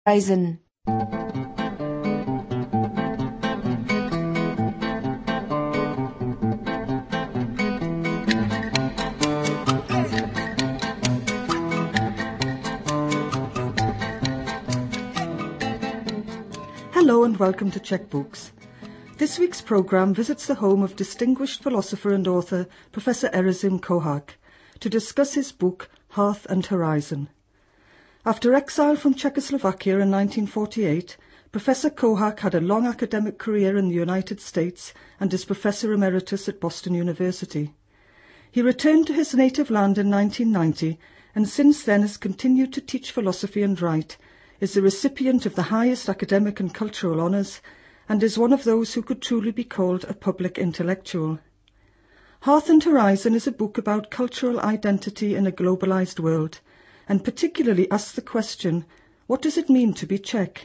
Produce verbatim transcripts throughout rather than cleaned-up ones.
Horizon. Hello and welcome to Czech Books. This week's programme visits the home of distinguished philosopher and author Professor Erazim Kohak to discuss his book Hearth and Horizon. After exile from Czechoslovakia in nineteen forty-eight, Professor Kohak had a long academic career in the United States and is Professor Emeritus at Boston University. He returned to his native land in nineteen ninety and since then has continued to teach philosophy and write, is the recipient of the highest academic and cultural honours, and is one of those who could truly be called a public intellectual. Hearth and Horizon is a book about cultural identity in a globalised world, and particularly asks the question, what does it mean to be Czech?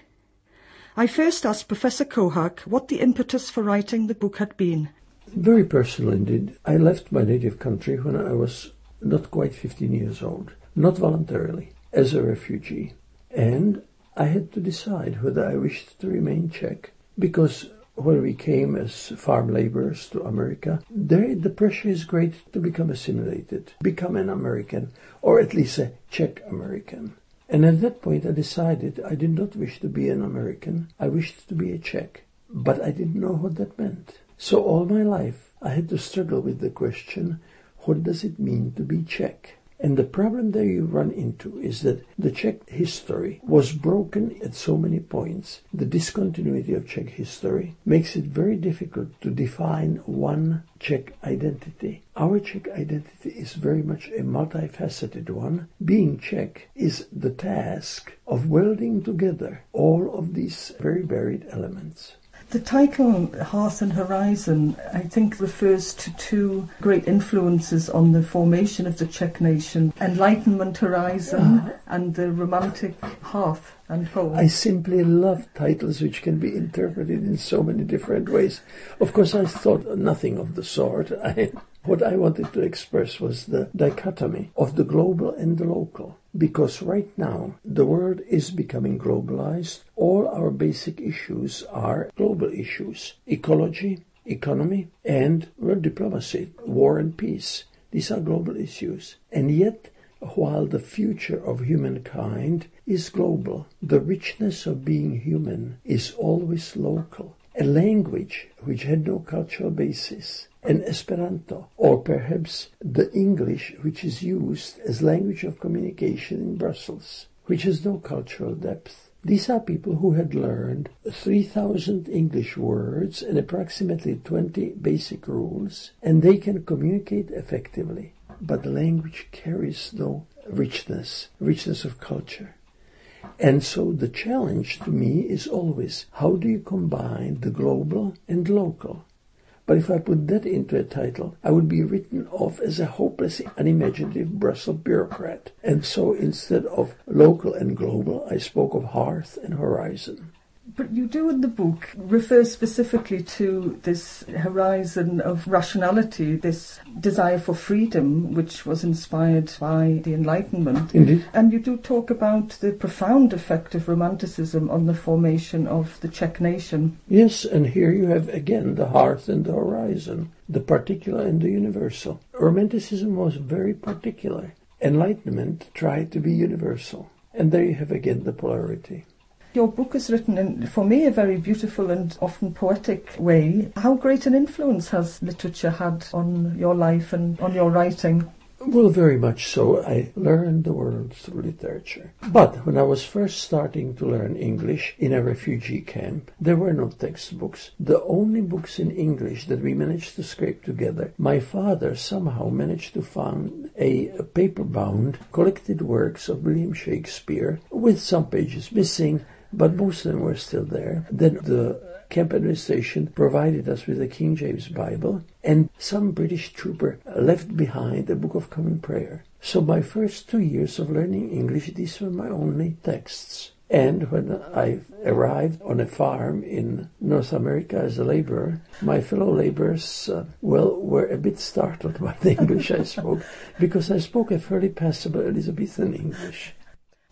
I first asked Professor Kohak what the impetus for writing the book had been. Very personal indeed. I left my native country when I was not quite fifteen years old, not voluntarily, as a refugee. And I had to decide whether I wished to remain Czech, because when we came as farm laborers to America, there the pressure is great to become assimilated, become an American, or at least a Czech American. And at that point I decided I did not wish to be an American, I wished to be a Czech, but I didn't know what that meant. So all my life I had to struggle with the question, what does it mean to be Czech? And the problem that you run into is that the Czech history was broken at so many points. The discontinuity of Czech history makes it very difficult to define one Czech identity. Our Czech identity is very much a multifaceted one. Being Czech is the task of welding together all of these very varied elements. The title Hearth and Horizon, I think, refers to two great influences on the formation of the Czech nation, Enlightenment horizon uh, and the romantic hearth and home. I simply love titles which can be interpreted in so many different ways. Of course, I thought nothing of the sort. I, what I wanted to express was the dichotomy of the global and the local. Because right now, the world is becoming globalized. All our basic issues are global issues. Ecology, economy, and world diplomacy, war and peace. These are global issues. And yet, while the future of humankind is global, the richness of being human is always local. A language which had no cultural basis, an Esperanto, or perhaps the English which is used as language of communication in Brussels, which has no cultural depth. These are people who had learned three thousand English words and approximately twenty basic rules, and they can communicate effectively. But the language carries no richness, richness of culture. And so the challenge to me is always, how do you combine the global and local? But if I put that into a title, I would be written off as a hopelessly unimaginative Brussels bureaucrat. And so instead of local and global, I spoke of hearth and horizon. But you do in the book refer specifically to this horizon of rationality, this desire for freedom, which was inspired by the Enlightenment. Indeed. And you do talk about the profound effect of Romanticism on the formation of the Czech nation. Yes, and here you have again the hearth and the horizon, the particular and the universal. Romanticism was very particular. Enlightenment tried to be universal. And there you have again the polarity. Your book is written in, for me, a very beautiful and often poetic way. How great an influence has literature had on your life and on your writing? Well, very much so. I learned the world through literature. But when I was first starting to learn English in a refugee camp, there were no textbooks. The only books in English that we managed to scrape together, my father somehow managed to find a paper-bound collected works of William Shakespeare with some pages missing, but most of them were still there. Then the camp administration provided us with a King James Bible, and some British trooper left behind a Book of Common Prayer. So my first two years of learning English, these were my only texts. And when I arrived on a farm in North America as a laborer, my fellow laborers, uh, well, were a bit startled by the English I spoke, because I spoke a fairly passable Elizabethan English.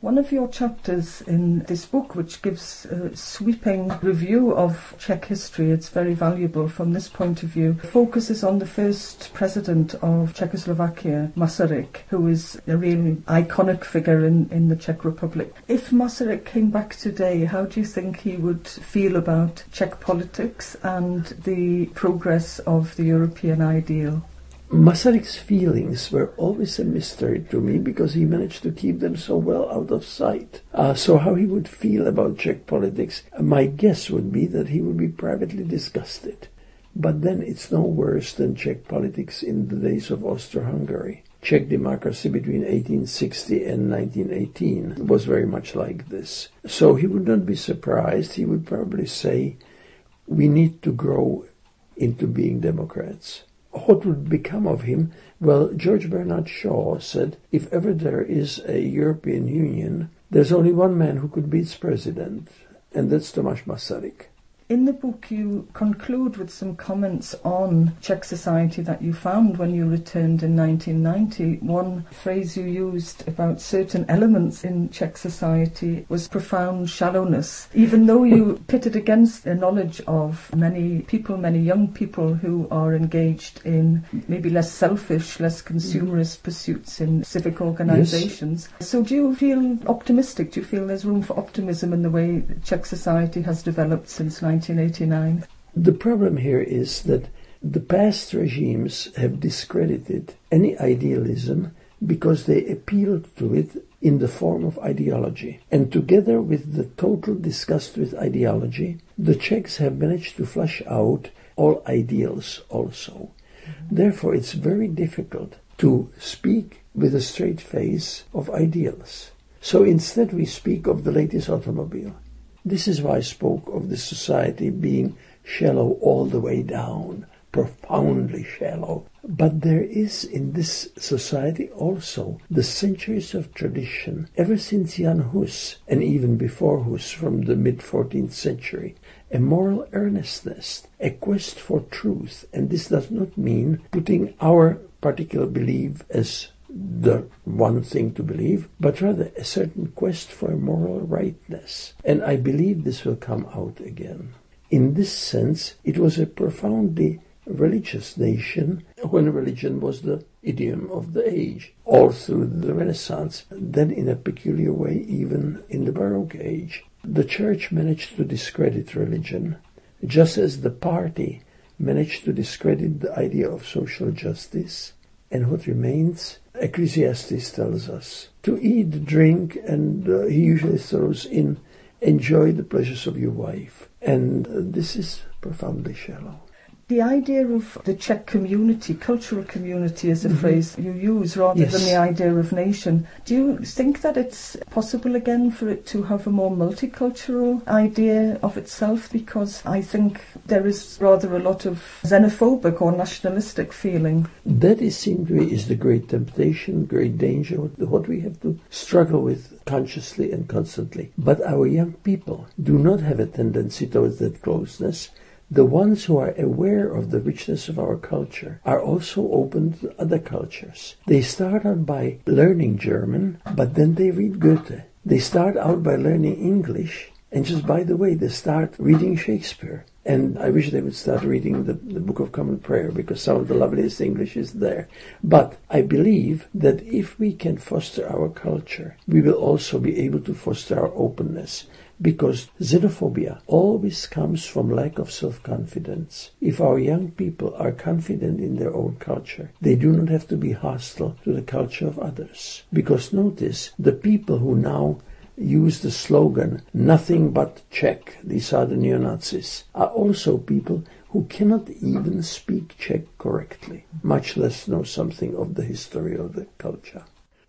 One of your chapters in this book, which gives a sweeping review of Czech history, it's very valuable from this point of view, focuses on the first president of Czechoslovakia, Masaryk, who is a real iconic figure in, in the Czech Republic. If Masaryk came back today, how do you think he would feel about Czech politics and the progress of the European ideal? Masaryk's feelings were always a mystery to me because he managed to keep them so well out of sight. Uh, so how he would feel about Czech politics, my guess would be that he would be privately disgusted. But then it's no worse than Czech politics in the days of Austro-Hungary. Czech democracy between eighteen sixty and nineteen eighteen was very much like this. So he would not be surprised. He would probably say, we need to grow into being Democrats. What would become of him? Well, George Bernard Shaw said, if ever there is a European Union, there's only one man who could be its president, and that's Tomáš Masaryk. In the book, you conclude with some comments on Czech society that you found when you returned in nineteen ninety. One phrase you used about certain elements in Czech society was profound shallowness, even though you pitted against a knowledge of many people, many young people who are engaged in maybe less selfish, less consumerist pursuits in civic organizations. Yes. So do you feel optimistic? Do you feel there's room for optimism in the way Czech society has developed since nineteen eighty-nine? The problem here is that the past regimes have discredited any idealism because they appealed to it in the form of ideology. And together with the total disgust with ideology, the Czechs have managed to flush out all ideals also. Mm-hmm. Therefore, it's very difficult to speak with a straight face of ideals. So instead we speak of the latest automobile. This is why I spoke of the society being shallow all the way down, profoundly shallow. But there is in this society also the centuries of tradition, ever since Jan Hus, and even before Hus from the mid-fourteenth century, a moral earnestness, a quest for truth, and this does not mean putting our particular belief as the one thing to believe, but rather a certain quest for a moral rightness. And I believe this will come out again. In this sense, it was a profoundly religious nation when religion was the idiom of the age, all through the Renaissance, then in a peculiar way even in the Baroque age. The Church managed to discredit religion, just as the party managed to discredit the idea of social justice. And what remains? Ecclesiastes tells us to eat, drink, and uh, he usually throws in, enjoy the pleasures of your wife. And uh, this is profoundly shallow. The idea of the Czech community, cultural community, is a mm-hmm. phrase you use rather yes. than the idea of nation. Do you think that it's possible again for it to have a more multicultural idea of itself? Because I think there is rather a lot of xenophobic or nationalistic feeling. That is simply is the great temptation, great danger, what we have to struggle with consciously and constantly. But our young people do not have a tendency towards that closeness. The ones who are aware of the richness of our culture are also open to other cultures. They start out by learning German, but then they read Goethe. They start out by learning English, and just by the way, they start reading Shakespeare. And I wish they would start reading the, the Book of Common Prayer, because some of the loveliest English is there. But I believe that if we can foster our culture, we will also be able to foster our openness. Because xenophobia always comes from lack of self-confidence. If our young people are confident in their own culture, they do not have to be hostile to the culture of others. Because notice, the people who now use the slogan, nothing but Czech, these are the neo-Nazis, are also people who cannot even speak Czech correctly, much less know something of the history of the culture.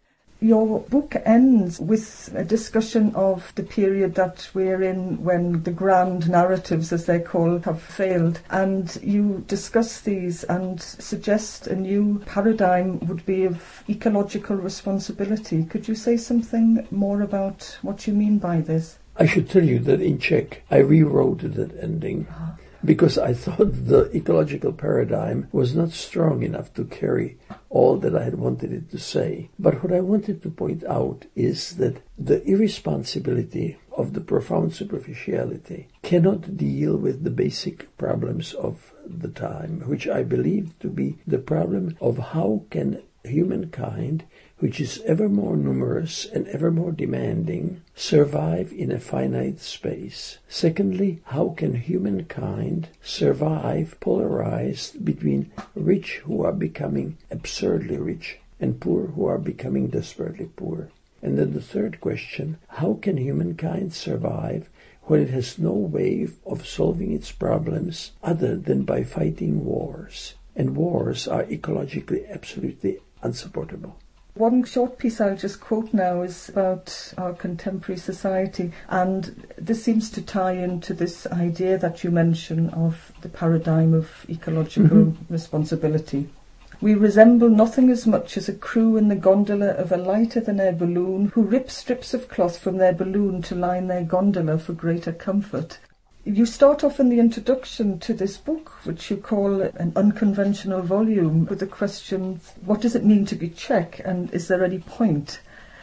Your book ends with a discussion of the period that we're in when the grand narratives, as they're called, have failed. And you discuss these and suggest a new paradigm would be of ecological responsibility. Could you say something more about what you mean by this? I should tell you that in Czech, I rewrote that ending. because I thought the ecological paradigm was not strong enough to carry all that I had wanted it to say. But what I wanted to point out is that the irresponsibility of the profound superficiality cannot deal with the basic problems of the time, which I believe to be the problem of how can humankind, which is ever more numerous and ever more demanding, survive in a finite space. Secondly, how can humankind survive polarized between rich who are becoming absurdly rich and poor who are becoming desperately poor? And then the third question, how can humankind survive when it has no way of solving its problems other than by fighting wars? And wars are ecologically absolutely unsupportable. One short piece I'll just quote now is about our contemporary society, and this seems to tie into this idea that you mention of the paradigm of ecological mm-hmm. responsibility. We resemble nothing as much as a crew in the gondola of a lighter-than-air balloon who rip strips of cloth from their balloon to line their gondola for greater comfort. You start off in the introduction to this book, which you call an unconventional volume, with the question, what does it mean to be Czech, and is there any point?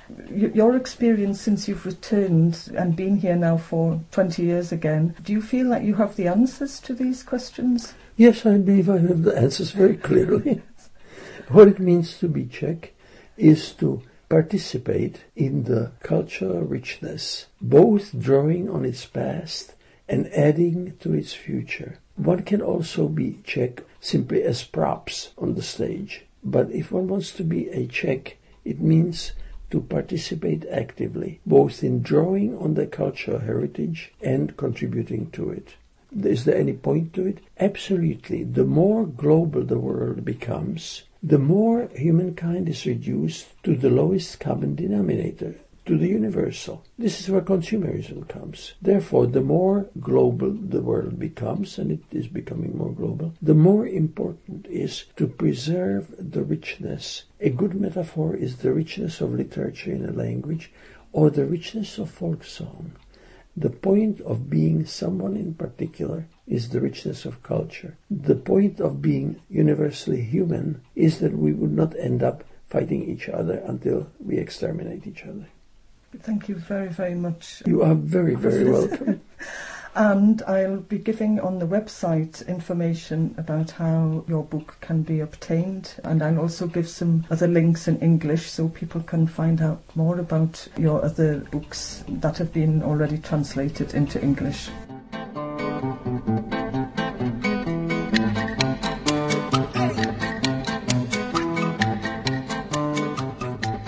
Your experience since you've returned and been here now for twenty years again, do you feel that you have the answers to these questions? Yes, I believe I have the answers very clearly. What it means to be Czech is to participate in the cultural richness, both drawing on its past and adding to its future. One can also be Czech simply as props on the stage. But if one wants to be a Czech, it means to participate actively, both in drawing on the cultural heritage and contributing to it. Is there any point to it? Absolutely. The more global the world becomes, the more humankind is reduced to the lowest common denominator, to the universal. This is where consumerism comes. Therefore, the more global the world becomes, and it is becoming more global, the more important is to preserve the richness. A good metaphor is the richness of literature in a language, or the richness of folk song. The point of being someone in particular is the richness of culture. The point of being universally human is that we would not end up fighting each other until we exterminate each other. Thank you very, very much. You are very, very welcome. And I'll be giving on the website information about how your book can be obtained, and I'll also give some other links in English so people can find out more about your other books that have been already translated into English.